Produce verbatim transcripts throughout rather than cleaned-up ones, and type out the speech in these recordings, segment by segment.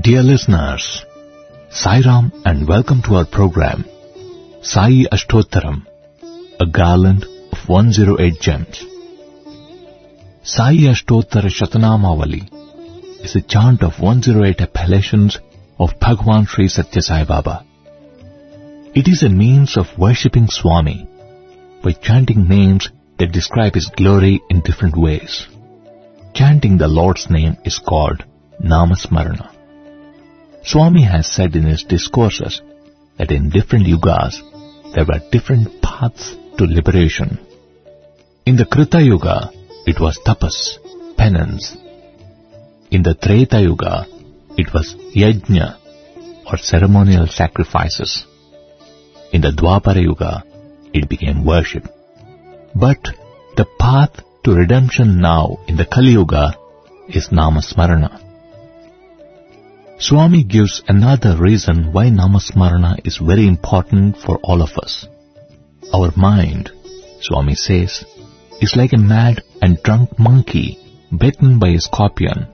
Dear listeners, Sai Ram and welcome to our program, Sai Ashtottaram, a garland of one hundred eight gems. Sai Ashtottara Shatanamavali is a chant of one hundred eight appellations of Bhagwan Sri Satya Sai Baba. It is a means of worshipping Swami by chanting names that describe His glory in different ways. Chanting the Lord's name is called Namasmarana. Swami has said in his discourses that in different yugas there were different paths to liberation. In the Krita Yuga, it was tapas, penance. In the Treta Yuga, it was yajna, or ceremonial sacrifices. In the Dwapara Yuga, it became worship. But the path to redemption now in the Kali Yuga is Namasmarana. Swami gives another reason why Namasmarana is very important for all of us. Our mind, Swami says, is like a mad and drunk monkey bitten by a scorpion.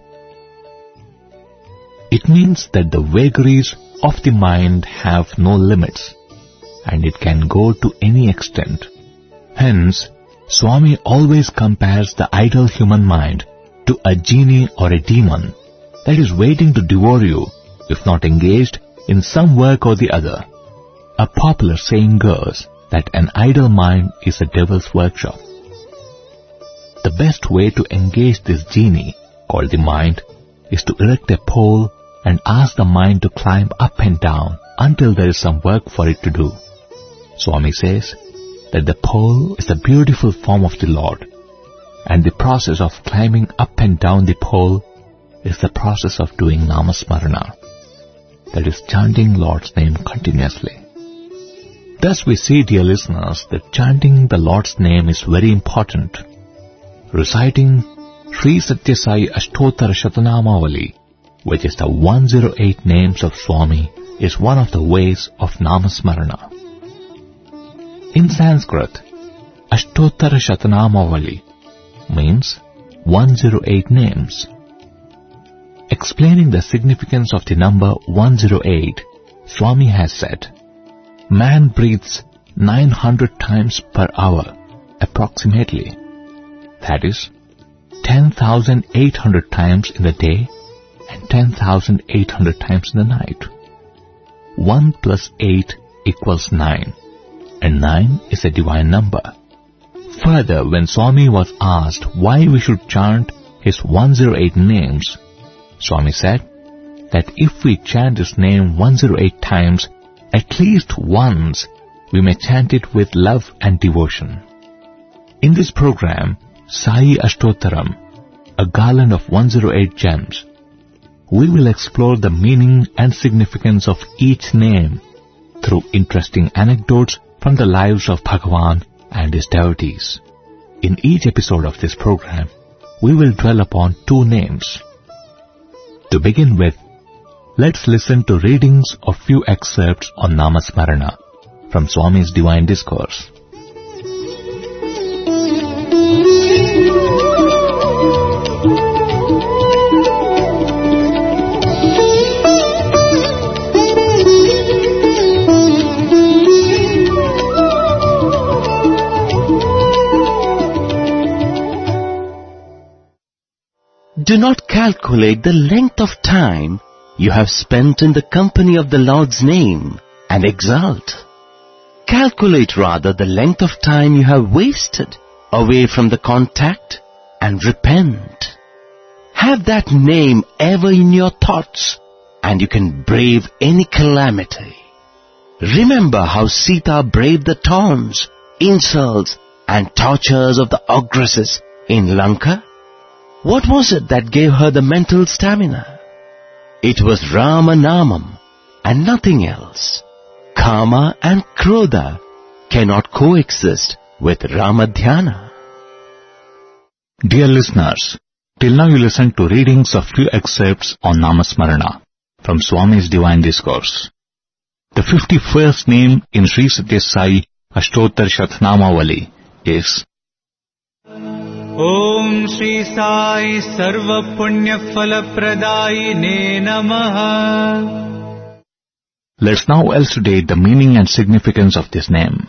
It means that the vagaries of the mind have no limits, and it can go to any extent. Hence, Swami always compares the idle human mind to a genie or a demon that is waiting to devour you if not engaged in some work or the other. A popular saying goes that an idle mind is a devil's workshop. The best way to engage this genie, called the mind, is to erect a pole and ask the mind to climb up and down until there is some work for it to do. Swami says that the pole is the beautiful form of the Lord, and the process of climbing up and down the pole is the process of doing Namasmarana, that is chanting Lord's name continuously. Thus we see, dear listeners, that chanting the Lord's name is very important. Reciting Sri Satya Sai Ashtottara Shatanamavali, which is the one hundred eight names of Swami, is one of the ways of Namasmarana. In Sanskrit, Ashtottara Shatanamavali means one hundred eight names. Explaining the significance of the number one hundred eight, Swami has said, man breathes nine hundred times per hour, approximately. That is, ten thousand eight hundred times in the day and ten thousand eight hundred times in the night. one plus eight equals nine, and nine is a divine number. Further, when Swami was asked why we should chant his one hundred eight names, Swami said that if we chant his name one hundred eight times, at least once, we may chant it with love and devotion. In this program, Sai Ashtottaram, a garland of one hundred eight gems, we will explore the meaning and significance of each name through interesting anecdotes from the lives of Bhagavan and his devotees. In each episode of this program, we will dwell upon two names. To begin with, let's listen to readings of few excerpts on Namasmarana from Swami's Divine Discourse. Do not calculate the length of time you have spent in the company of the Lord's name and exult. Calculate rather the length of time you have wasted away from the contact and repent. Have that name ever in your thoughts and you can brave any calamity. Remember how Sita braved the taunts, insults and tortures of the ogresses in Lanka? What was it that gave her the mental stamina? It was Ramanamam and nothing else. Kama and Krodha cannot coexist with Ramadhyana. Dear listeners, till now you listened to readings of few excerpts on Namasmarana from Swami's Divine Discourse. The fifty-first name in Sri Satya Sai Ashtottara Shatanamavali is Om Shri Sai Sarva Punya Phala Pradayine Namaha. Let's now elucidate the meaning and significance of this name.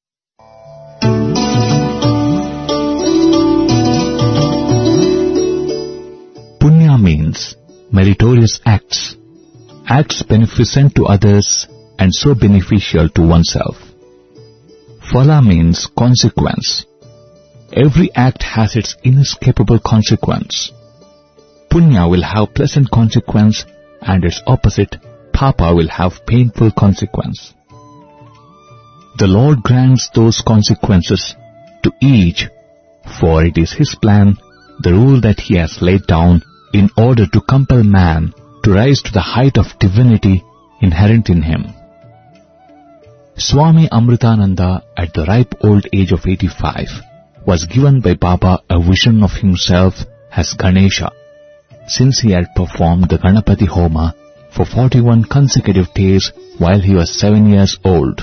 Punya means meritorious acts, acts beneficent to others and so beneficial to oneself. Phala means consequence. Every act has its inescapable consequence. Punya will have pleasant consequence and its opposite, Papa, will have painful consequence. The Lord grants those consequences to each, for it is His plan, the rule that He has laid down in order to compel man to rise to the height of divinity inherent in him. Swami Amritananda, at the ripe old age of eighty-five, was given by Baba a vision of himself as Ganesha, since he had performed the Ganapati Homa for forty-one consecutive days while he was seven years old.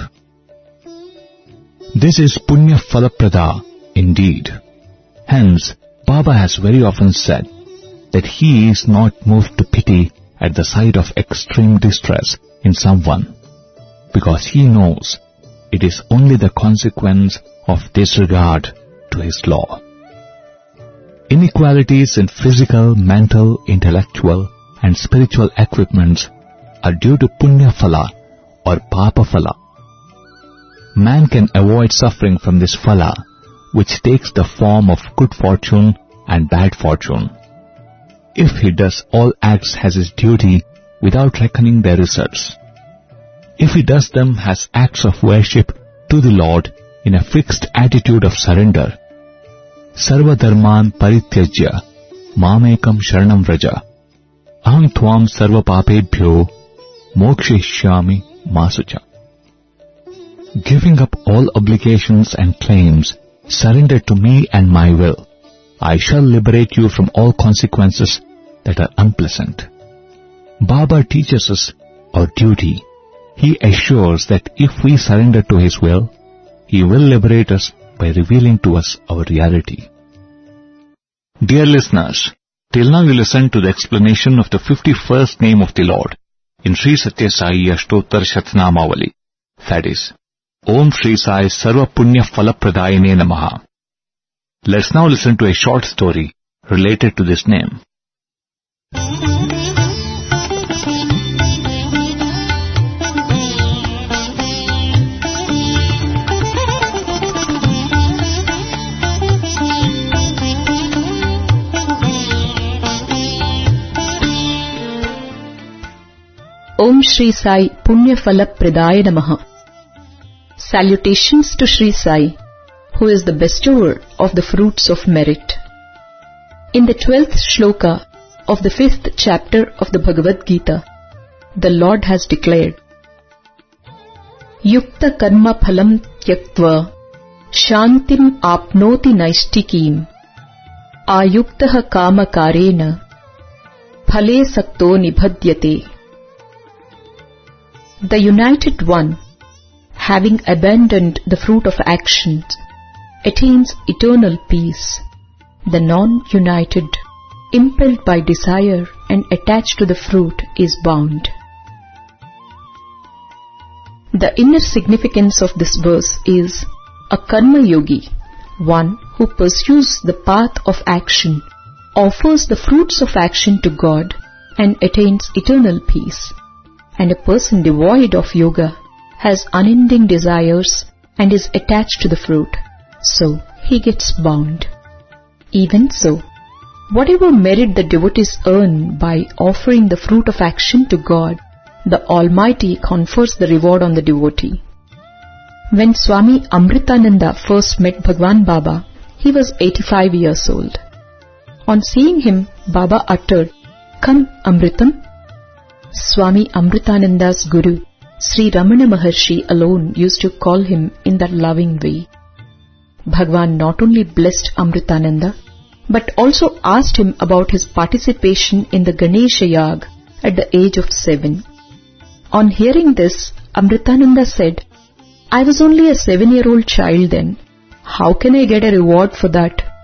This is Punya Phalaprada indeed. Hence, Baba has very often said that he is not moved to pity at the sight of extreme distress in someone, because he knows it is only the consequence of disregard to his law. Inequalities in physical, mental, intellectual and spiritual equipments are due to Punya Phala or Papa Phala. Man can avoid suffering from this Phala, which takes the form of good fortune and bad fortune, if he does all acts as his duty without reckoning their results. If he does them as acts of worship to the Lord in a fixed attitude of surrender, Sarva Dharman Parityajya Mamekam Sharanam Vraja Aham Tvam Sarva Papebhyo Mokshishyami Masucha. Giving up all obligations and claims, surrender to me and my will. I shall liberate you from all consequences that are unpleasant. Baba teaches us our duty. He assures that if we surrender to His will, He will liberate us by revealing to us our reality. Dear listeners, till now you listened to the explanation of the fifty-first name of the Lord in Sri Satya Sai Ashtottara Shatnamavali, that is, Om Shri Sai Sarva Punya Phala Pradayine Namaha. Let's now listen to a short story related to this name. Om Shri Sai Punya Phala Pradaya Namaha. Salutations to Shri Sai, who is the bestower of the fruits of merit. In the twelfth shloka of the fifth chapter of the Bhagavad Gita, the Lord has declared, Yukta karma phalam tyaktva shantim apnoti naistikim ayuktaha kama karena phale sakto nibhadyate. The United One, having abandoned the fruit of actions, attains eternal peace. The non-united, impelled by desire and attached to the fruit, is bound. The inner significance of this verse is a karma yogi, one who pursues the path of action, offers the fruits of action to God and attains eternal peace. And a person devoid of yoga has unending desires and is attached to the fruit, so he gets bound. Even so, whatever merit the devotees earn by offering the fruit of action to God, the Almighty confers the reward on the devotee. When Swami Amritananda first met Bhagwan Baba, he was eighty-five years old. On seeing him, Baba uttered, "Come, Amritam." Swami Amritananda's guru, Sri Ramana Maharshi, alone used to call him in that loving way. Bhagwan not only blessed Amritananda, but also asked him about his participation in the Ganesha Yag at the age of seven. On hearing this, Amritananda said, "I was only a seven-year-old child then. How can I get a reward for that?"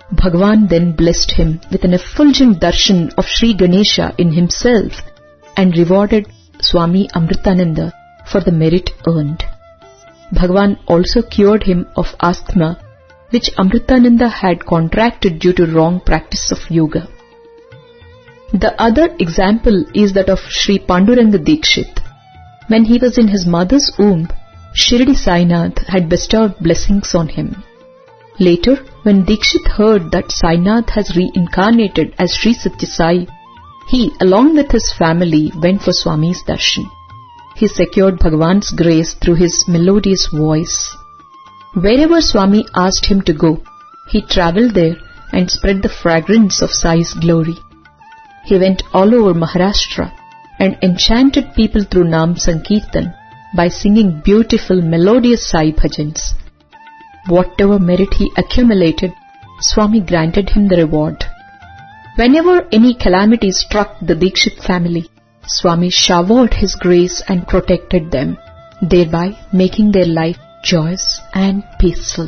Bhagavan then blessed him with an effulgent darshan of Sri Ganesha in himself and rewarded Swami Amritananda for the merit earned. Bhagavan also cured him of asthma, which Amritananda had contracted due to wrong practice of yoga. The other example is that of Sri Panduranga Dikshit. When he was in his mother's womb, Shirdi Sainath had bestowed blessings on him. Later, when Dikshit heard that Sainath has reincarnated as Sri Satya Sai, he, along with his family, went for Swami's darshan. He secured Bhagavan's grace through his melodious voice. Wherever Swami asked him to go, he travelled there and spread the fragrance of Sai's glory. He went all over Maharashtra and enchanted people through Nam Sankirtan by singing beautiful melodious Sai bhajans. Whatever merit he accumulated, Swami granted him the reward. Whenever any calamity struck the Dikshit family, Swami showered his grace and protected them, thereby making their life joyous and peaceful.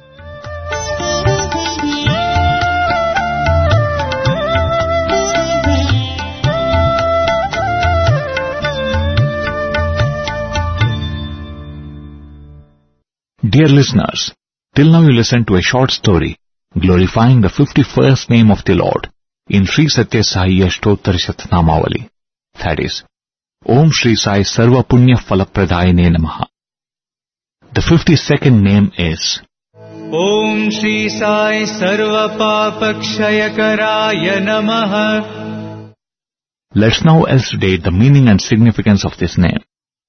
Dear listeners, till now you listened to a short story glorifying the fifty-first name of the Lord in Sri Satya Sai Ashtottara Shatnamavali. That is, Om Shri Sai Sarva Punya Phalapradayane Namaha. The fifty-second name is Om Shri Sai Sarva Papakshayakaraya Namaha. Let's now elucidate the meaning and significance of this name.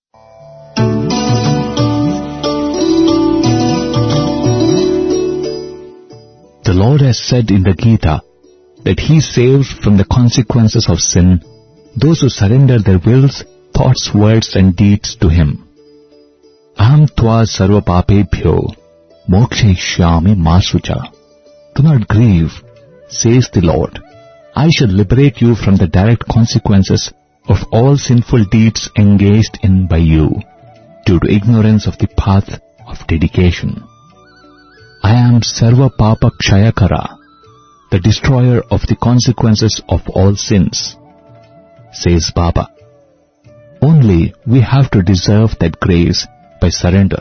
The Lord has said in the Gita that He saves from the consequences of sin those who surrender their wills, thoughts, words and deeds to Him. Aham tva sarva papebhyo mokshayishyami masucha. Do not grieve, says the Lord. I shall liberate you from the direct consequences of all sinful deeds engaged in by you due to ignorance of the path of dedication. I am Sarva Papa Kshayakara, the destroyer of the consequences of all sins, says Baba. Only we have to deserve that grace by surrender.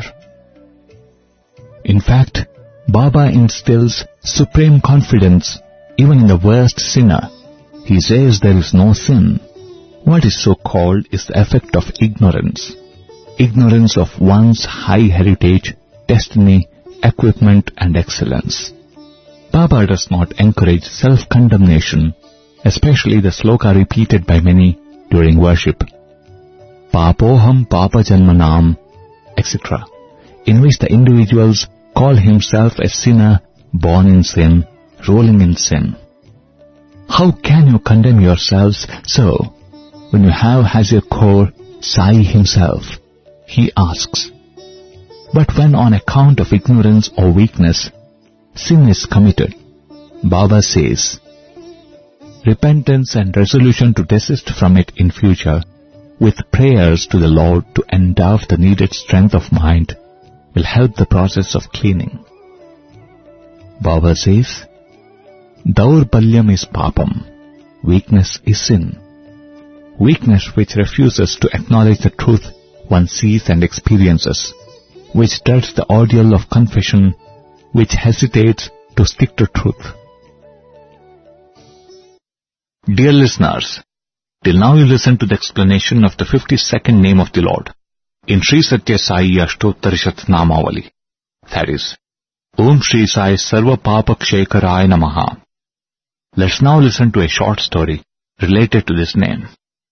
In fact, Baba instills supreme confidence even in the worst sinner. He says there is no sin. What is so called is the effect of ignorance. Ignorance of one's high heritage, destiny, equipment and excellence. Baba does not encourage self-condemnation, especially the sloka repeated by many during worship. Papoham Papa Janmanam, et cetera, in which the individuals call himself a sinner born in sin, rolling in sin. How can you condemn yourselves so when you have as your core Sai himself? He asks. But when on account of ignorance or weakness, sin is committed, Baba says, repentance and resolution to desist from it in future, with prayers to the Lord to endow the needed strength of mind, will help the process of cleaning. Baba says, Daurbalyam is papam, weakness is sin. Weakness which refuses to acknowledge the truth one sees and experiences, which dreads the ordeal of confession, which hesitates to stick to truth. Dear listeners, till now you listened to the explanation of the fifty-second name of the Lord in Sri Satya Sai Ashtottara Shatnamavali. That is, Om Shri Sai Sarva Papakshayakaraya Namaha. Let's now listen to a short story related to this name.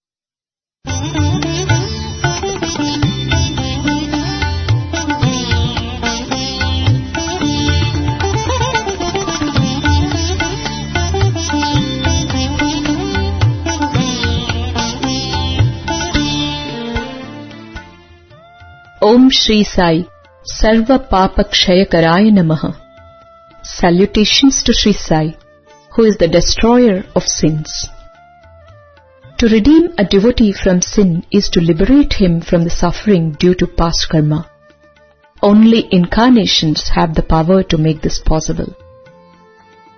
Om Shri Sai Sarva Papakshayakaraya Namaha. Salutations to Shri Sai, who is the destroyer of sins. To redeem a devotee from sin is to liberate him from the suffering due to past karma. Only incarnations have the power to make this possible.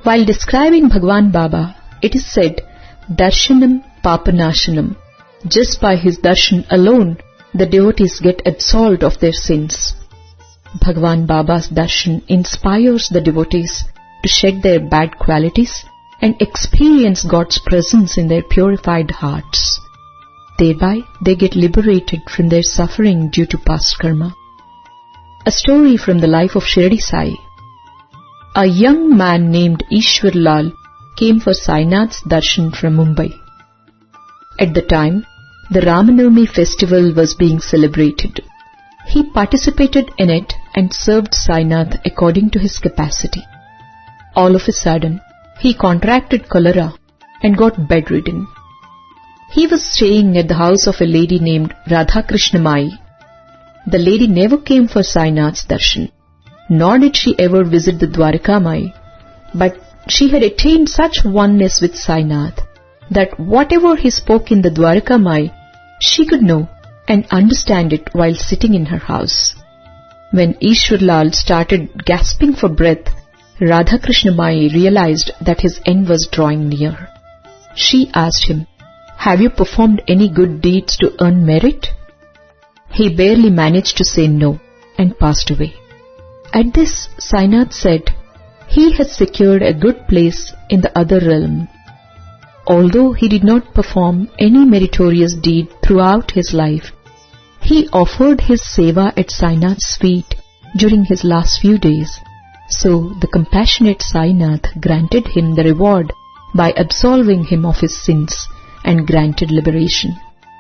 While describing Bhagwan Baba, it is said, Darshanam Papanashanam. Just by his darshan alone, the devotees get absolved of their sins. Bhagwan Baba's darshan inspires the devotees to shed their bad qualities and experience God's presence in their purified hearts. Thereby, they get liberated from their suffering due to past karma. A story from the life of Shirdi Sai. A young man named Ishwar Lal came for Sainath's darshan from Mumbai. At the time, the Ramanavami festival was being celebrated. He participated in it and served Sainath according to his capacity. All of a sudden, he contracted cholera and got bedridden. He was staying at the house of a lady named Radha Krishna Mai. The lady never came for Sainath's darshan, nor did she ever visit the Dwarika Mai, but she had attained such oneness with Sainath that whatever he spoke in the Dwarika Mai, she could know and understand it while sitting in her house. When Ishwar Lal started gasping for breath, Radha Krishna Mai realized that his end was drawing near. She asked him, "Have you performed any good deeds to earn merit?" He barely managed to say no and passed away. At this, Sainath said, he had secured a good place in the other realm. Although he did not perform any meritorious deed throughout his life, he offered his seva at Sainath's feet during his last few days. So the compassionate Sainath granted him the reward by absolving him of his sins and granted liberation.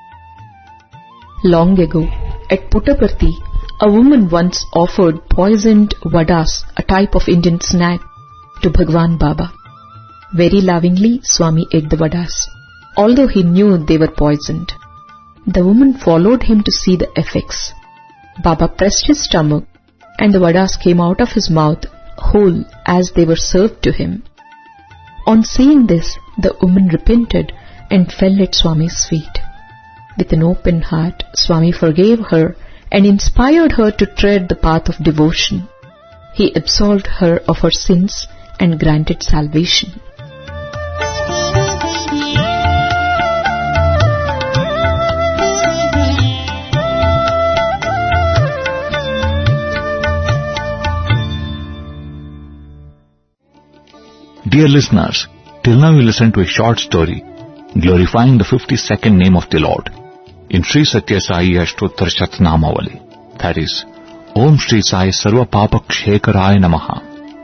Long ago, at Puttaparthi, a woman once offered poisoned vadas, a type of Indian snack, to Bhagwan Baba. Very lovingly, Swami ate the vadas, although he knew they were poisoned. The woman followed him to see the effects. Baba pressed his stomach, and the vadas came out of his mouth whole as they were served to him. On seeing this, the woman repented and fell at Swami's feet. With an open heart, Swami forgave her and inspired her to tread the path of devotion. He absolved her of her sins and granted salvation. Dear listeners, till now you listened to a short story glorifying the fifty-second name of the Lord in Sri Satya Sai Ashtottar Shatnamavali, that is, Om Sri Sai Sarva Papak Shekaraya Namaha.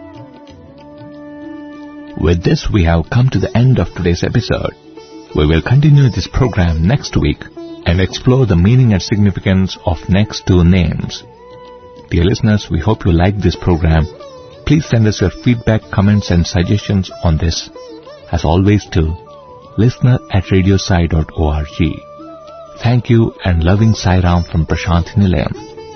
With this, we have come to the end of today's episode. We will continue this program next week and explore the meaning and significance of next two names. Dear listeners, we hope you like this program. Please send us your feedback, comments and suggestions on this, as always, to listener at radiosai dot org. Thank you and loving Sai Ram from Prashanthi Nilayam.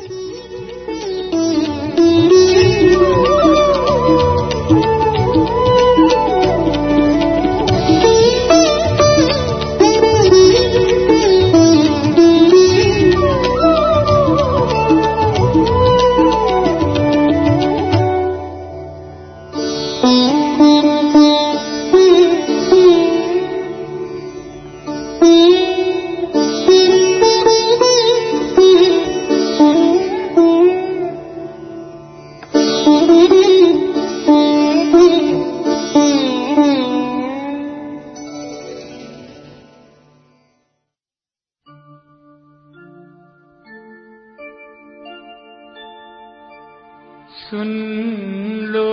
सुन लो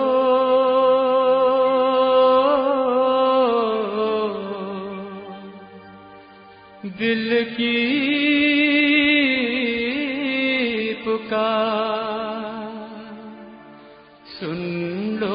दिल की पुकार, सुन लो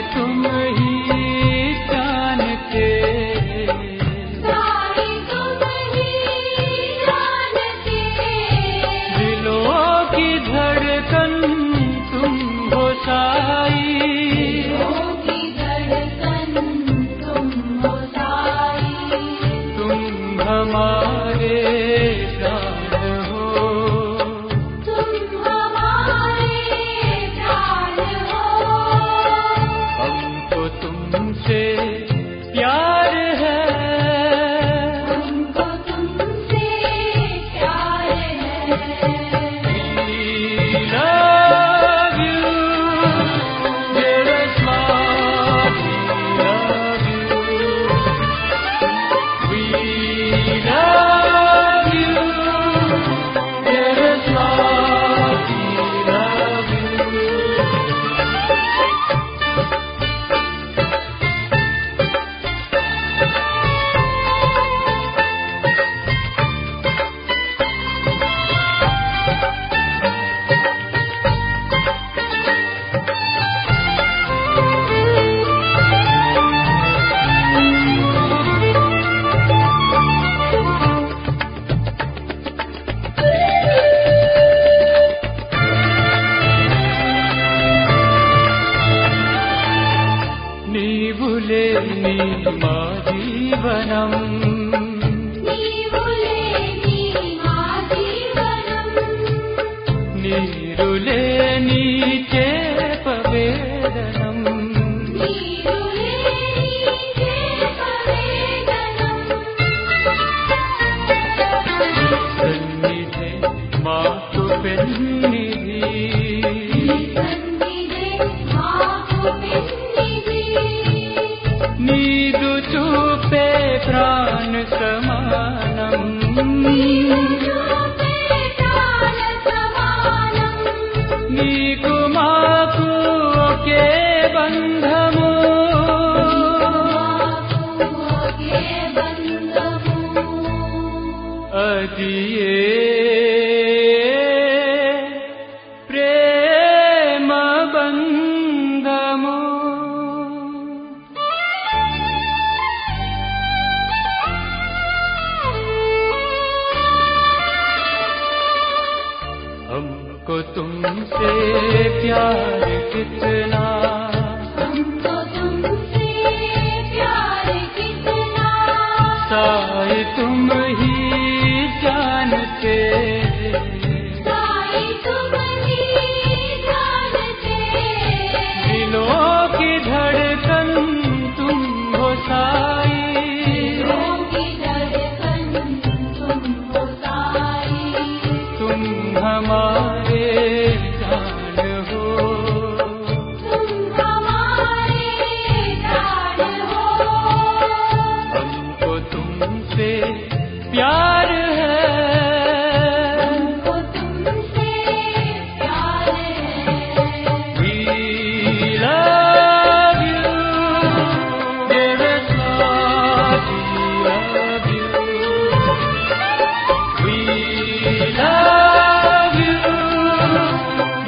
तुम ही जानते, साई तुम ही जानते, दिलों की धड़कन तुम हो साई, दिलों की धड़कन तुम हो साई, तुम हमारे प्राण हो, तुम हमारे प्राण हो, हमको तुमसे प्यार है, हमको तुमसे प्यार है। We love you, dearest Lord, we love you. We love you, dearest Lord, we love you. నీవులేని మా జీవనం, నీవులేని మా జీవనం, నీరులేని చేప వేదనం, నీరులేని చేపవేదనం, సన్నిధి మాకు పెన్నిధి, సన్నిధి మాకు పెన్నిధి, నీదు చూపే ప్రాణ సమానం, చూపే ప్రాణ సమానం, నీకు మాకు ఒకే బంధము, మాకు ఒకే బంధము, అది ఏ ప్రేమ బంధము. हमको तुमसे प्यार कितना, हमको तुमसे प्यार कितना, साई तुम ही जानते, साई तुम ही जानते, दिलों की धड़कन तुम हो साई, दिलों की धड़कन तुम हो साई, तुम हमारे जान हो, तुम हमारे प्राण हो, हमको तुमसे प्यार है, हमको तुमसे प्यार है। We love you, dearest Lord, we love you. We love you,